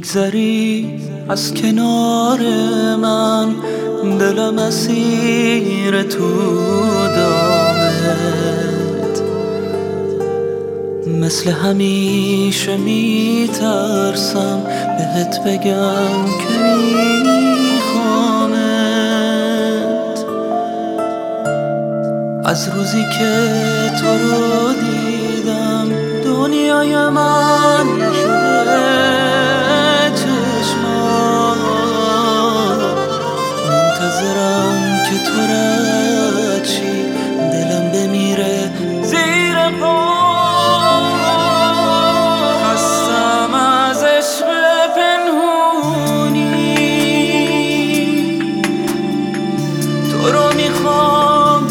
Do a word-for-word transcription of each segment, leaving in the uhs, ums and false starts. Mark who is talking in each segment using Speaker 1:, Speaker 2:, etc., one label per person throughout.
Speaker 1: میگذری از کنار من، دلم اسیر تو دامت. مثل همیشه میترسم بهت بگم که میخوامت. از روزی که تو رو دیدم دنیای من شده چشمام. منتظرم که تو رد شی، دلم بمیره زیر پا. خستم از عشق پنهونی، تو رو میخوام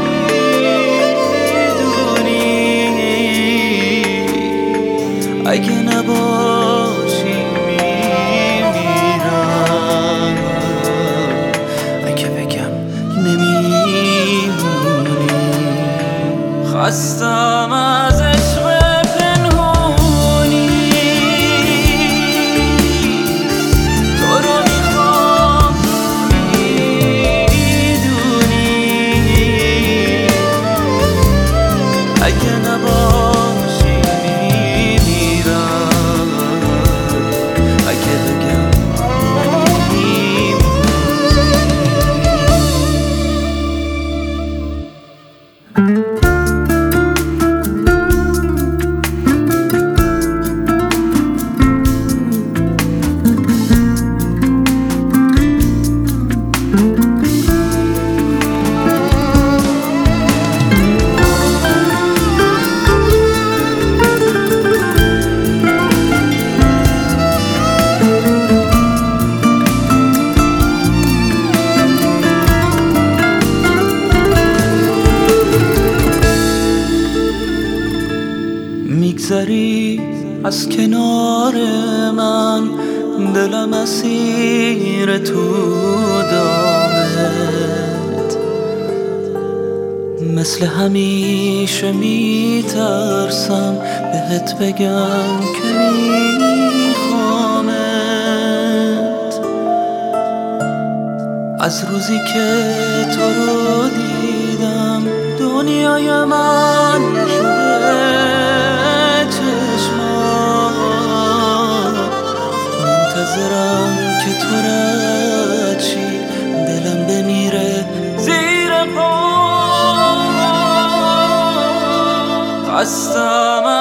Speaker 1: اگه نباشی میمیرم، اگه بگم نمیمونی. خستم از عشق پنهونی، تو رو میخوام میدونی. اگه نباشی میگذری از کنار من، دلم اسیر تو دامت. مثل همیشه میترسم بهت بگم که میخوامت. از روزی که تو رو دیدم دنیای من شده چشمام. منتظرم که تو رد شی، دلم بمیره زیر پا. خستم